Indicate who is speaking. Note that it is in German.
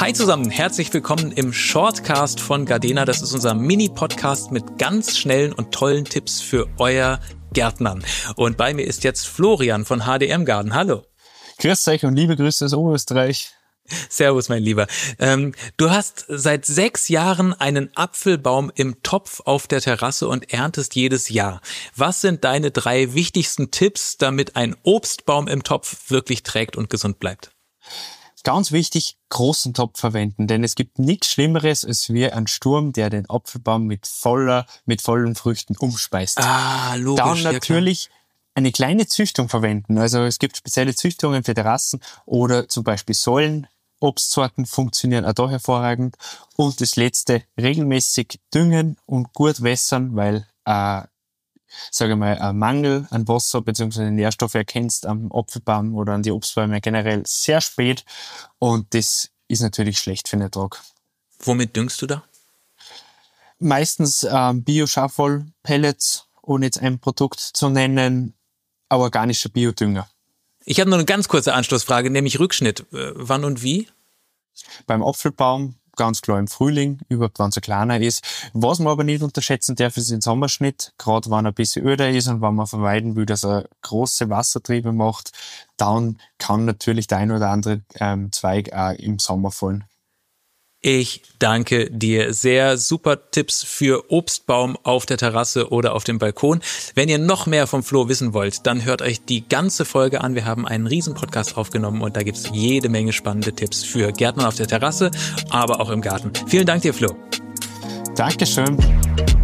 Speaker 1: Hi zusammen, herzlich willkommen im Shortcast von Gardena. Das ist unser Mini-Podcast mit ganz schnellen und tollen Tipps für euer Gärtnern. Und bei mir ist jetzt Florian von HDM Garden. Hallo.
Speaker 2: Grüß euch und liebe Grüße aus Oberösterreich.
Speaker 1: Servus, mein Lieber. Du hast seit 6 Jahren einen Apfelbaum im Topf auf der Terrasse und erntest jedes Jahr. Was sind deine 3 wichtigsten Tipps, damit ein Obstbaum im Topf wirklich trägt und gesund bleibt?
Speaker 2: Ganz wichtig, großen Topf verwenden, denn es gibt nichts Schlimmeres als wie ein Sturm, der den Apfelbaum mit vollen Früchten umspeist.
Speaker 1: Logisch.
Speaker 2: Dann natürlich eine kleine Züchtung verwenden. Also es gibt spezielle Züchtungen für Terrassen oder zum Beispiel Säulenobstsorten funktionieren auch da hervorragend. Und das Letzte, regelmäßig düngen und gut wässern, weil ein Mangel an Wasser bzw. Nährstoffe erkennst am Apfelbaum oder an die Obstbäume generell sehr spät und das ist natürlich schlecht für den Ertrag.
Speaker 1: Womit düngst du da?
Speaker 2: Meistens Bio-Schafwoll-Pellets, ohne jetzt ein Produkt zu nennen, aber organischer Biodünger.
Speaker 1: Ich habe noch eine ganz kurze Anschlussfrage, nämlich Rückschnitt. Wann und wie?
Speaker 2: Beim Apfelbaum ganz klar im Frühling, überhaupt wenn es ein kleiner ist. Was man aber nicht unterschätzen darf, ist den Sommerschnitt. Gerade wenn er ein bisschen öder ist und wenn man vermeiden will, dass er große Wassertriebe macht, dann kann natürlich der ein oder andere Zweig auch im Sommer fallen.
Speaker 1: Ich danke dir sehr. Super Tipps für Obstbaum auf der Terrasse oder auf dem Balkon. Wenn ihr noch mehr vom Flo wissen wollt, dann hört euch die ganze Folge an. Wir haben einen riesen Podcast aufgenommen und da gibt's jede Menge spannende Tipps für Gärtner auf der Terrasse, aber auch im Garten. Vielen Dank dir, Flo.
Speaker 2: Dankeschön.